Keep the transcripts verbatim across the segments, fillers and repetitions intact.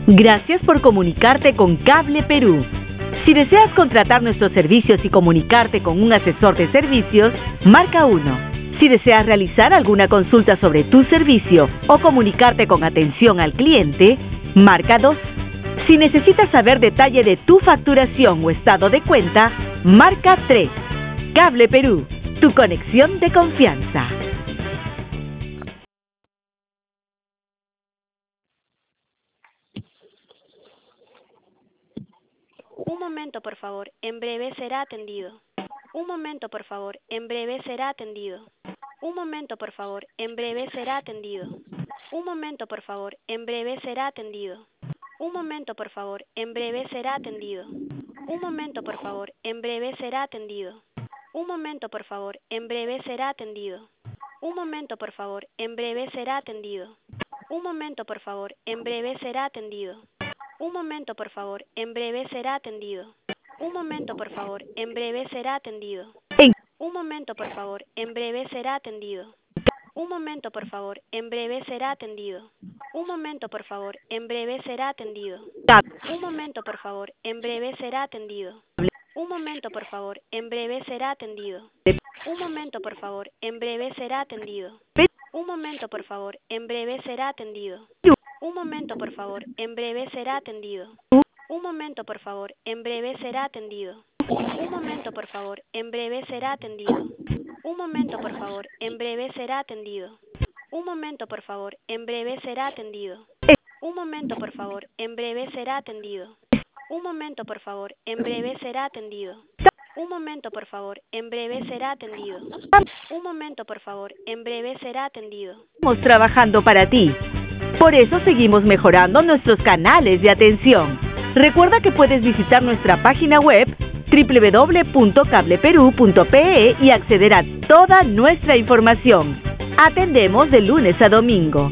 Gracias por comunicarte con Cable Perú. Si deseas contratar nuestros servicios y comunicarte con un asesor de servicios, marca uno. Si deseas realizar alguna consulta sobre tu servicio o comunicarte con atención al cliente, marca dos. Si necesitas saber detalle de tu facturación o estado de cuenta, marca tres. Cable Perú, tu conexión de confianza. Un momento, por favor. En breve será atendido. Un momento, por favor. En breve será atendido. Un momento, por favor. En breve será atendido. Un momento, por favor. En breve será atendido. Un momento, por favor. En breve será atendido. Un momento, por favor. En breve será atendido. Un momento, por favor. En breve será atendido. Un momento, por favor. En breve será atendido. Un momento, por favor. En breve será atendido. Un momento, por favor. En breve será atendido. Un momento, por favor. En breve será atendido. Un momento, por favor. En breve será atendido. Un momento, por favor. En breve será atendido. Un momento, por favor. En breve será atendido. Un momento, por favor. En breve será atendido. Un momento, por favor. En breve será atendido. Un momento, por favor. En breve será atendido. Un momento, por favor. En breve será atendido. Un momento, por favor. En breve será atendido. Un momento, por favor. En breve será atendido. Un momento, por favor. En breve será atendido. Un momento, por favor. En breve será atendido. Un momento, por favor. En breve será atendido. Un momento, por favor. En breve será atendido. Un momento, por favor. En breve será atendido. Un momento, por favor. En breve será atendido. Un momento, por favor. En breve será atendido. Estamos trabajando para ti. Por eso seguimos mejorando nuestros canales de atención. Recuerda que puedes visitar nuestra página web doble u doble u doble u punto cable perú punto pe e y acceder a toda nuestra información. Atendemos de lunes a domingo.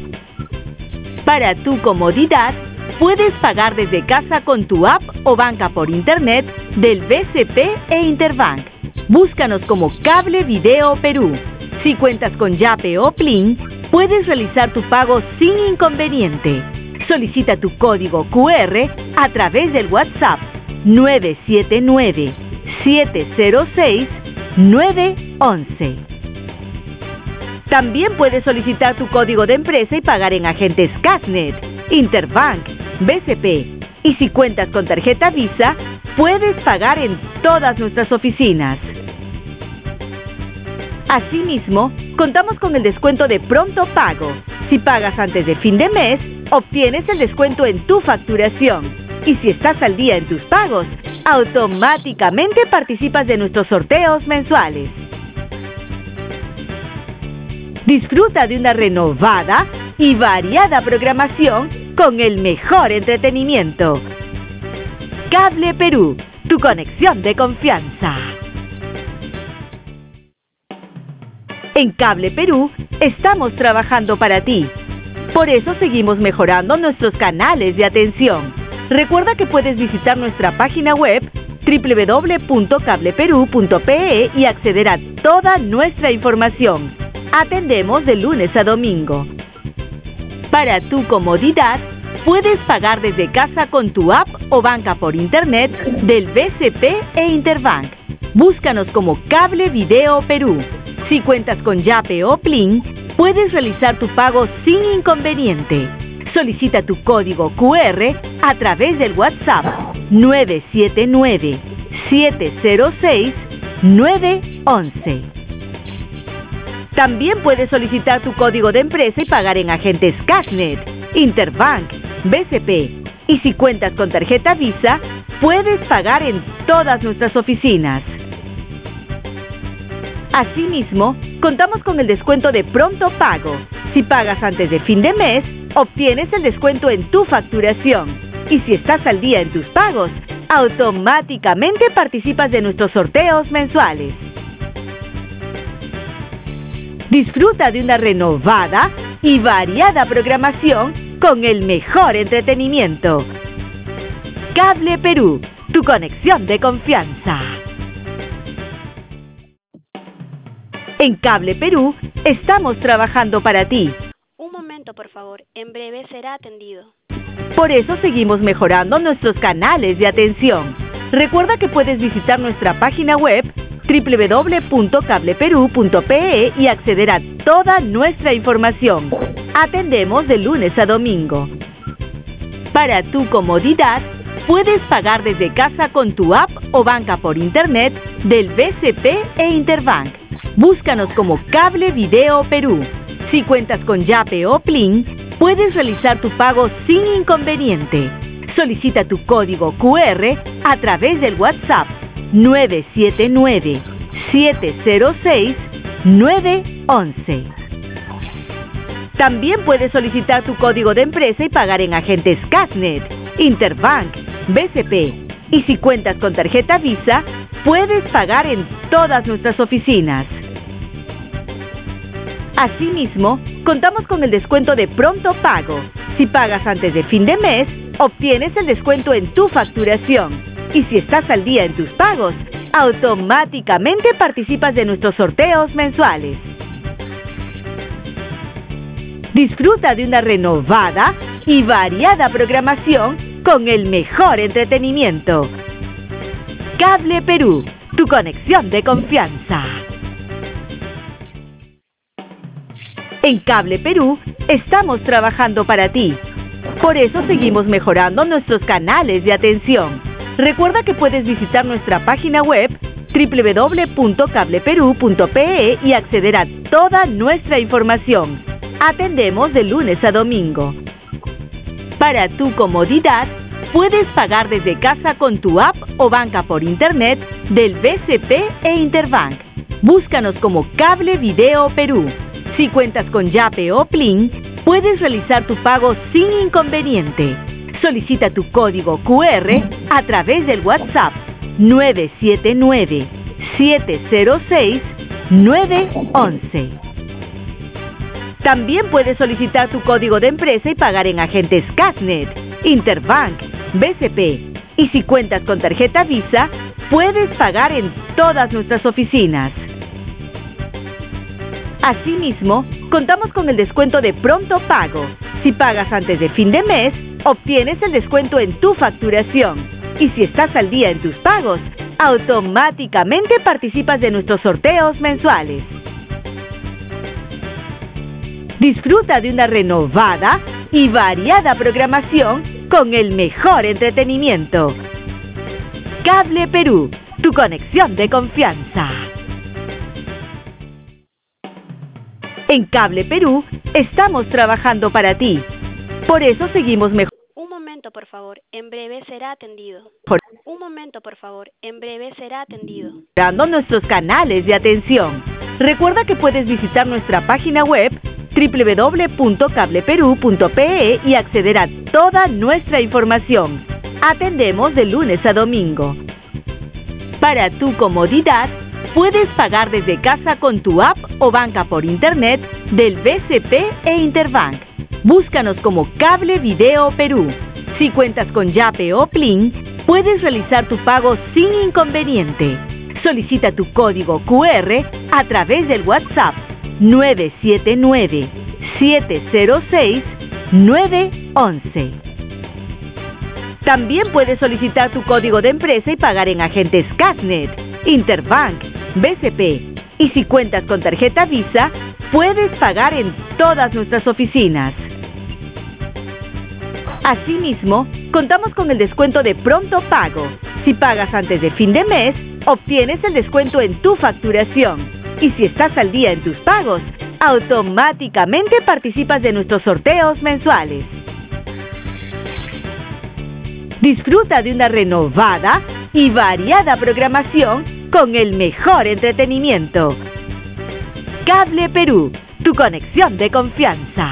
Para tu comodidad, puedes pagar desde casa con tu app o banca por internet del B C P e Interbank. Búscanos como Cable Video Perú. Si cuentas con Yape o Plin, puedes realizar tu pago sin inconveniente. Solicita tu código cu erre a través del WhatsApp nueve siete nueve, siete cero seis, nueve once. También puedes solicitar tu código de empresa y pagar en agentes Cashnet, Interbank, B C P. Y si cuentas con tarjeta Visa, puedes pagar en todas nuestras oficinas. Asimismo, contamos con el descuento de pronto pago. Si pagas antes de fin de mes, obtienes el descuento en tu facturación. Y si estás al día en tus pagos, automáticamente participas de nuestros sorteos mensuales. Disfruta de una renovada y variada programación con el mejor entretenimiento. Cable Perú, tu conexión de confianza. En Cable Perú estamos trabajando para ti. Por eso seguimos mejorando nuestros canales de atención. Recuerda que puedes visitar nuestra página web doble u doble u doble u punto cable perú punto pe e y acceder a toda nuestra información. Atendemos de lunes a domingo. Para tu comodidad, puedes pagar desde casa con tu app o banca por internet del B C P e Interbank. Búscanos como Cable Video Perú. Si cuentas con Yape o Plin, puedes realizar tu pago sin inconveniente. Solicita tu código cu erre a través del WhatsApp nueve siete nueve, siete cero seis, nueve once. También puedes solicitar tu código de empresa y pagar en agentes Cashnet, Interbank, B C P. Y si cuentas con tarjeta Visa, puedes pagar en todas nuestras oficinas. Asimismo, contamos con el descuento de pronto pago. Si pagas antes de fin de mes, obtienes el descuento en tu facturación. Y si estás al día en tus pagos, automáticamente participas de nuestros sorteos mensuales. Disfruta de una renovada y variada programación con el mejor entretenimiento. Cable Perú, tu conexión de confianza. En Cable Perú estamos trabajando para ti. Un momento, por favor. En breve será atendido. Por eso seguimos mejorando nuestros canales de atención. Recuerda que puedes visitar nuestra página web doble u doble u doble u punto cable perú punto pe e y acceder a toda nuestra información. Atendemos de lunes a domingo. Para tu comodidad, puedes pagar desde casa con tu app o banca por internet del B C P e Interbank. Búscanos como Cable Video Perú. Si cuentas con Yape o Plin, puedes realizar tu pago sin inconveniente. Solicita tu código cu erre a través del WhatsApp nueve siete nueve, siete cero seis, nueve once. También puedes solicitar tu código de empresa y pagar en agentes Casnet, Interbank, B C P. Y si cuentas con tarjeta Visa, puedes pagar en todas nuestras oficinas. Asimismo, contamos con el descuento de pronto pago. Si pagas antes de fin de mes, obtienes el descuento en tu facturación. Y si estás al día en tus pagos, automáticamente participas de nuestros sorteos mensuales. Disfruta de una renovada y variada programación con el mejor entretenimiento. Cable Perú, tu conexión de confianza. En Cable Perú estamos trabajando para ti. Por eso seguimos mejorando nuestros canales de atención. Recuerda que puedes visitar nuestra página web doble u doble u doble u punto cable perú punto pe e y acceder a toda nuestra información. Atendemos de lunes a domingo. Para tu comodidad, puedes pagar desde casa con tu app o banca por internet del B C P e Interbank. Búscanos como Cable Video Perú. Si cuentas con Yape o Plin, puedes realizar tu pago sin inconveniente. Solicita tu código cu erre a través del WhatsApp nueve siete nueve, siete cero seis, nueve once. También puedes solicitar tu código de empresa y pagar en agentes Casnet, Interbank, B C P. Y si cuentas con tarjeta Visa, puedes pagar en todas nuestras oficinas. Asimismo, contamos con el descuento de pronto pago. Si pagas antes de fin de mes, obtienes el descuento en tu facturación. Y si estás al día en tus pagos, automáticamente participas de nuestros sorteos mensuales. Disfruta de una renovada y variada programación con el mejor entretenimiento. Cable Perú, tu conexión de confianza. En Cable Perú estamos trabajando para ti. Por eso seguimos mejorando. Un momento, por favor. En breve será atendido. Un momento, por favor. En breve será atendido. Mejorando nuestros canales de atención. Recuerda que puedes visitar nuestra página web doble u doble u doble u punto cable perú punto pe e y acceder a toda nuestra información. Atendemos de lunes a domingo. Para tu comodidad, puedes pagar desde casa con tu app o banca por internet del B C P e Interbank. Búscanos como Cable Video Perú. Si cuentas con Yape o Plin, puedes realizar tu pago sin inconveniente. Solicita tu código cu erre a través del WhatsApp nueve siete nueve, siete cero seis, nueve once. También puedes solicitar tu código de empresa y pagar en agentes Casnet, Interbank, B C P. Y si cuentas con tarjeta Visa, puedes pagar en todas nuestras oficinas. Asimismo, contamos con el descuento de pronto pago. Si pagas antes de fin de mes, obtienes el descuento en tu facturación. Y si estás al día en tus pagos, automáticamente participas de nuestros sorteos mensuales. Disfruta de una renovada y variada programación con el mejor entretenimiento. Cable Perú, tu conexión de confianza.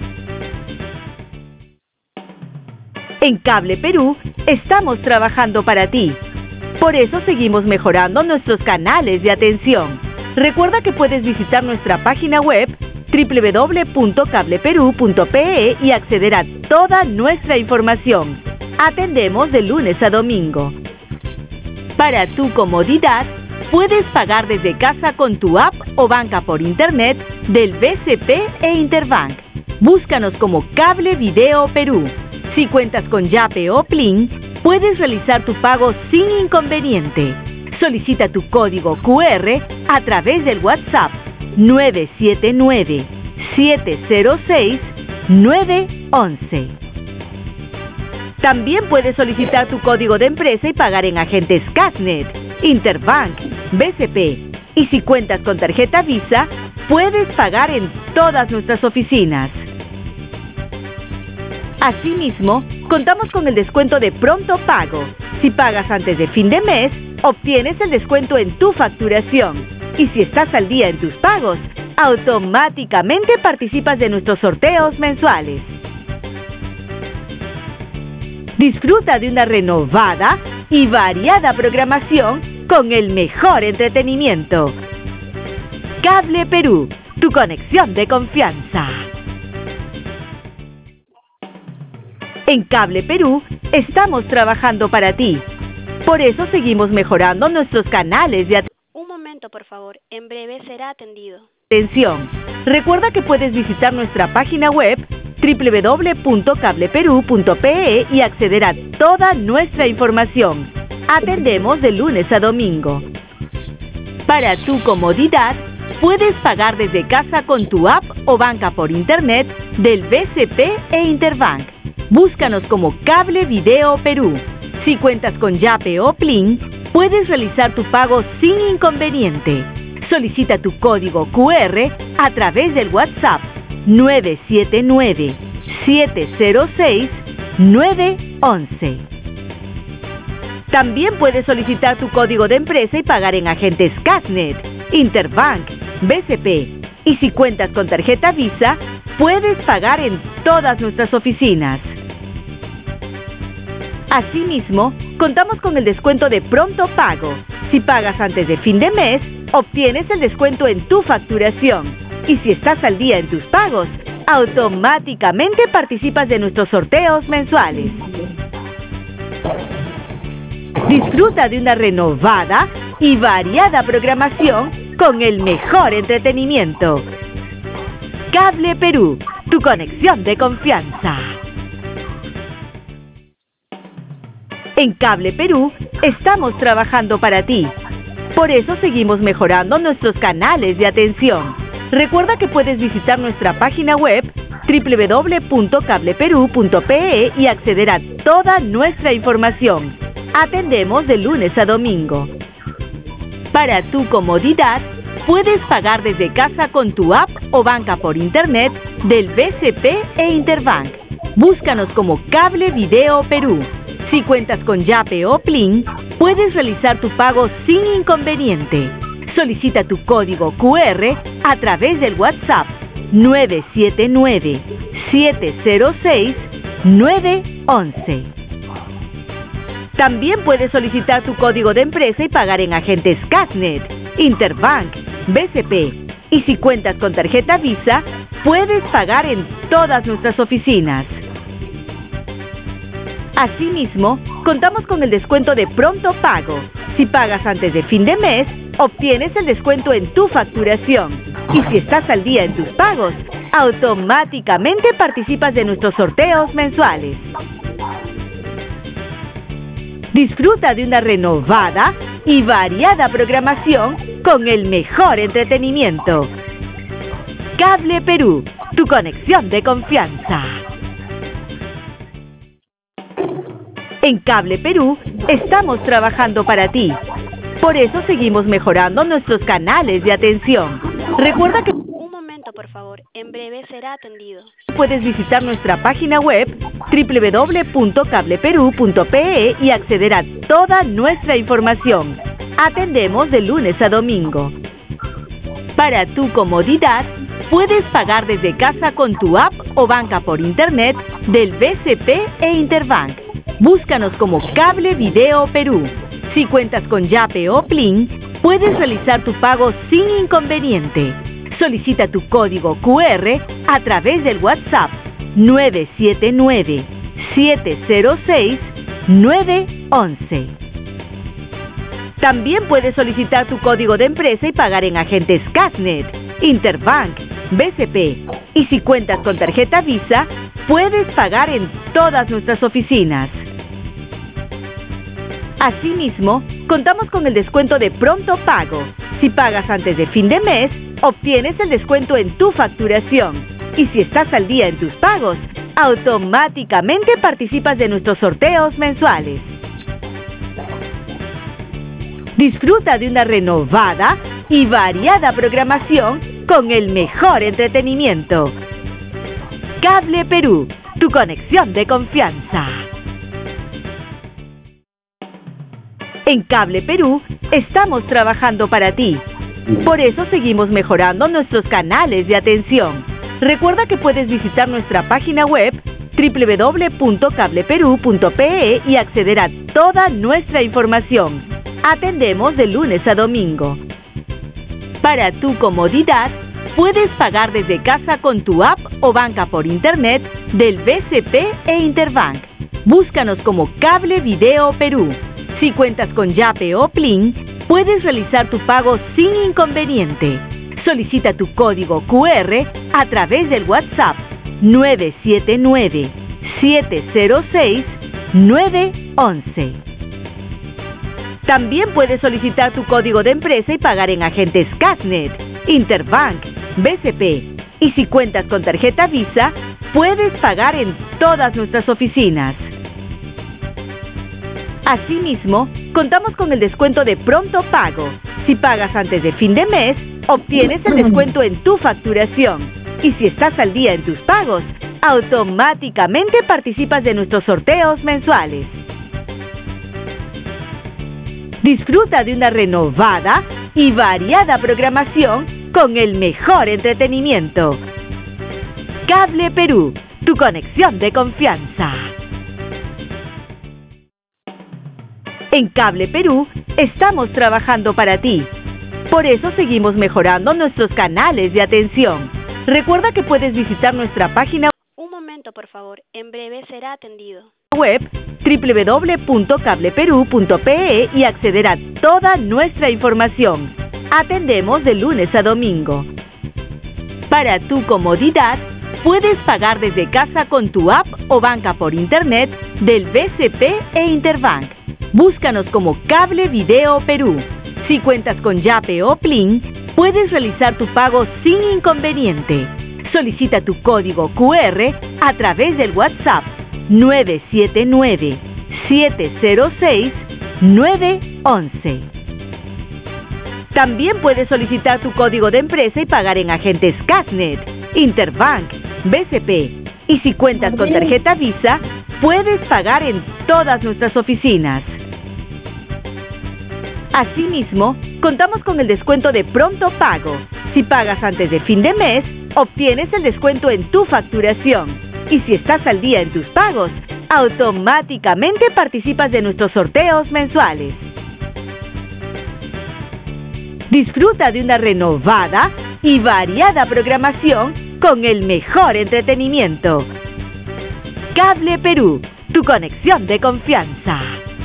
En Cable Perú estamos trabajando para ti. Por eso seguimos mejorando nuestros canales de atención. Recuerda que puedes visitar nuestra página web doble u doble u doble u punto cable perú punto pe e y acceder a toda nuestra información. Atendemos de lunes a domingo. Para tu comodidad, puedes pagar desde casa con tu app o banca por internet del B C P e Interbank. Búscanos como Cable Video Perú. Si cuentas con Yape o Plin, puedes realizar tu pago sin inconveniente. Solicita tu código Q R a través del WhatsApp nueve siete nueve, siete cero seis, nueve uno uno. También puedes solicitar tu código de empresa y pagar en agentes Cashnet, Interbank, B C P. Y si cuentas con tarjeta Visa, puedes pagar en todas nuestras oficinas. Asimismo, contamos con el descuento de pronto pago. Si pagas antes de fin de mes, obtienes el descuento en tu facturación. Y si estás al día en tus pagos, automáticamente participas de nuestros sorteos mensuales. Disfruta de una renovada y variada programación con el mejor entretenimiento. Cable Perú, tu conexión de confianza. En Cable Perú estamos trabajando para ti. Por eso seguimos mejorando nuestros canales de atención. Un momento, por favor. En breve será atendido. Atención. Recuerda que puedes visitar nuestra página web doble u doble u doble u punto cable perú punto pe e y acceder a toda nuestra información. Atendemos de lunes a domingo. Para tu comodidad, puedes pagar desde casa con tu app o banca por internet del B C P e Interbank. Búscanos como Cable Video Perú. Si cuentas con Yape o Plin, puedes realizar tu pago sin inconveniente. Solicita tu código Q R a través del WhatsApp nueve siete nueve, siete cero seis, nueve uno uno. También puedes solicitar tu código de empresa y pagar en agentes Cashnet, Interbank, B C P. Y si cuentas con tarjeta Visa, puedes pagar en todas nuestras oficinas. Asimismo, contamos con el descuento de pronto pago. Si pagas antes de fin de mes, obtienes el descuento en tu facturación. Y si estás al día en tus pagos, automáticamente participas de nuestros sorteos mensuales. Disfruta de una renovada y variada programación con el mejor entretenimiento. Cable Perú, tu conexión de confianza. En Cable Perú estamos trabajando para ti. Por eso seguimos mejorando nuestros canales de atención. Recuerda que puedes visitar nuestra página web doble u doble u doble u punto cable perú punto pe e y acceder a toda nuestra información. Atendemos de lunes a domingo. Para tu comodidad, puedes pagar desde casa con tu app o banca por internet del B C P e Interbank. Búscanos como Cable Video Perú. Si cuentas con Yape o Plin, puedes realizar tu pago sin inconveniente. Solicita tu código Q R a través del WhatsApp nueve siete nueve, siete cero seis, nueve uno uno. También puedes solicitar tu código de empresa y pagar en agentes Cashnet, Interbank, B C P. Y si cuentas con tarjeta Visa, puedes pagar en todas nuestras oficinas. Asimismo, contamos con el descuento de pronto pago. Si pagas antes de fin de mes, obtienes el descuento en tu facturación. Y si estás al día en tus pagos, automáticamente participas de nuestros sorteos mensuales. Disfruta de una renovada y variada programación con el mejor entretenimiento. Cable Perú, tu conexión de confianza. En Cable Perú estamos trabajando para ti. Por eso seguimos mejorando nuestros canales de atención. Recuerda que Un momento, por favor. En breve será atendido. puedes visitar nuestra página web doble u doble u doble u punto cable perú punto pe e y acceder a toda nuestra información. Atendemos de lunes a domingo. Para tu comodidad, puedes pagar desde casa con tu app o banca por internet del B C P e Interbank. Búscanos como Cable Video Perú. Si cuentas con Yape o Plin, puedes realizar tu pago sin inconveniente. Solicita tu código Q R a través del WhatsApp nueve siete nueve, siete cero seis, nueve uno uno. También puedes solicitar tu código de empresa y pagar en agentes Cashnet, Interbank, B C P. Y si cuentas con tarjeta Visa, puedes pagar en todas nuestras oficinas. Asimismo, contamos con el descuento de pronto pago. Si pagas antes de fin de mes, obtienes el descuento en tu facturación. Y si estás al día en tus pagos, automáticamente participas de nuestros sorteos mensuales. Disfruta de una renovada y variada programación con el mejor entretenimiento. Cable Perú, tu conexión de confianza. En Cable Perú estamos trabajando para ti. Por eso seguimos mejorando nuestros canales de atención. Recuerda que puedes visitar nuestra página web doble u doble u doble u punto cable perú punto pe e y acceder a toda nuestra información. Atendemos de lunes a domingo. Para tu comodidad, puedes pagar desde casa con tu app o banca por internet del B C P e Interbank. Búscanos como Cable Video Perú. Si cuentas con Yape o Plin, puedes realizar tu pago sin inconveniente. Solicita tu código cu erre a través del WhatsApp nueve siete nueve, siete cero seis, nueve uno uno. También puedes solicitar tu código de empresa y pagar en agentes Cashnet, Interbank, B C P. Y si cuentas con tarjeta Visa, puedes pagar en todas nuestras oficinas. Asimismo, contamos con el descuento de pronto pago. Si pagas antes de fin de mes, obtienes el descuento en tu facturación. Y si estás al día en tus pagos, automáticamente participas de nuestros sorteos mensuales. Disfruta de una renovada y variada programación con el mejor entretenimiento. Cable Perú, tu conexión de confianza. En Cable Perú estamos trabajando para ti. Por eso seguimos mejorando nuestros canales de atención. Recuerda que puedes visitar nuestra página Un momento, por favor. En breve será atendido. web doble u doble u doble u punto cable perú punto pe e y acceder a toda nuestra información. Atendemos de lunes a domingo. Para tu comodidad, puedes pagar desde casa con tu app o banca por internet del B C P e Interbank. Búscanos como Cable Video Perú. Si cuentas con Yape o Plin, puedes realizar tu pago sin inconveniente. Solicita tu código cu erre a través del WhatsApp nueve siete nueve, siete cero seis, nueve uno uno. También puedes solicitar tu código de empresa y pagar en agentes Cashnet, Interbank, B C P. Y si cuentas con tarjeta Visa, puedes pagar en todas nuestras oficinas. Asimismo, contamos con el descuento de pronto pago. Si pagas antes de fin de mes, obtienes el descuento en tu facturación. Y si estás al día en tus pagos, automáticamente participas de nuestros sorteos mensuales. Disfruta de una renovada y variada programación con el mejor entretenimiento. Cable Perú, tu conexión de confianza.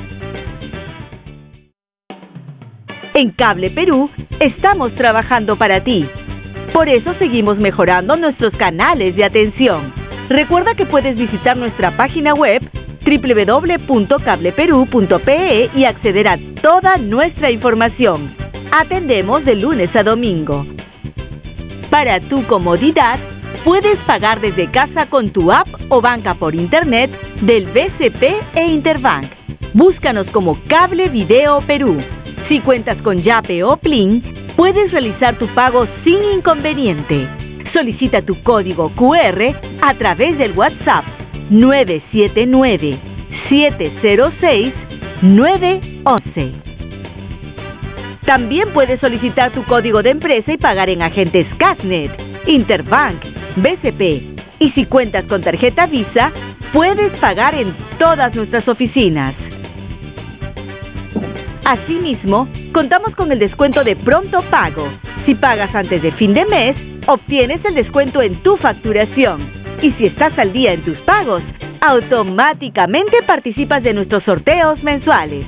En Cable Perú estamos trabajando para ti. Por eso seguimos mejorando nuestros canales de atención. Recuerda que puedes visitar nuestra página web doble u doble u doble u punto cable perú punto pe e y acceder a toda nuestra información. Atendemos de lunes a domingo. Para tu comodidad, puedes pagar desde casa con tu app o banca por internet del B C P e Interbank. Búscanos como Cable Video Perú. Si cuentas con Yape o Plin, puedes realizar tu pago sin inconveniente. Solicita tu código cu erre a través del WhatsApp nueve siete nueve, siete cero seis, nueve uno uno. También puedes solicitar tu código de empresa y pagar en agentes Cashnet, Interbank, B C P. Y si cuentas con tarjeta Visa, puedes pagar en todas nuestras oficinas. Asimismo, contamos con el descuento de pronto pago. Si pagas antes de fin de mes, obtienes el descuento en tu facturación. Y si estás al día en tus pagos, automáticamente participas de nuestros sorteos mensuales.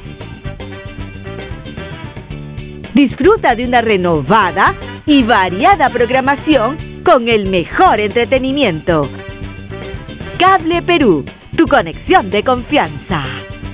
Disfruta de una renovada y variada programación con el mejor entretenimiento. Cable Perú, tu conexión de confianza.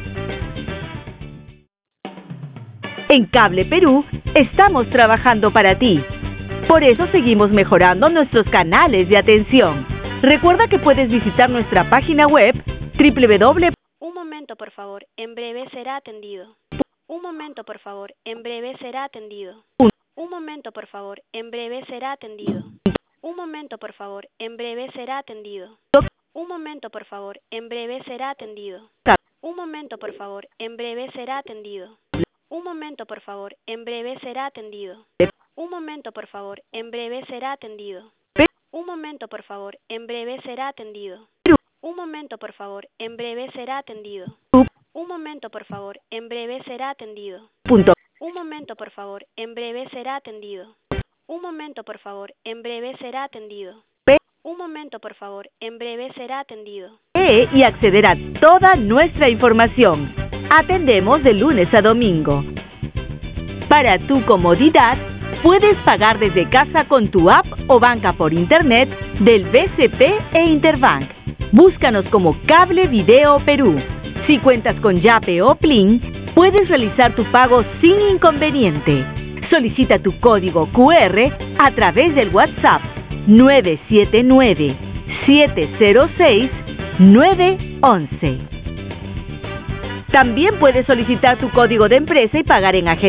En Cable Perú estamos trabajando para ti. Por eso seguimos mejorando nuestros canales de atención. Recuerda que puedes visitar nuestra página web doble u doble u doble u. Un momento, por favor. En breve será atendido. Un momento, por favor. En breve será atendido. Un momento, por favor. En breve será atendido. Un momento, por favor. En breve será atendido. Un momento, por favor. En breve será atendido. Un momento, por favor. En breve será atendido. Un momento, por favor. En breve será atendido. Un momento, por favor. En breve será atendido. Un momento, por favor. En breve será atendido. Un momento, por favor. En breve será atendido. Un momento, por favor. En breve será atendido. Un momento, por favor. En breve será atendido. Un momento, por favor. En breve será atendido. Un momento, por favor. En breve será atendido. Y acceder a toda nuestra información. Atendemos de lunes a domingo. Para tu comodidad, puedes pagar desde casa con tu app o banca por internet del B C P e Interbank. Búscanos como Cable Video Perú. Si cuentas con Yape o Plin, puedes realizar tu pago sin inconveniente. Solicita tu código Q R a través del WhatsApp nueve siete nueve, siete cero seis, nueve uno uno. También puedes solicitar tu código de empresa y pagar en agencia.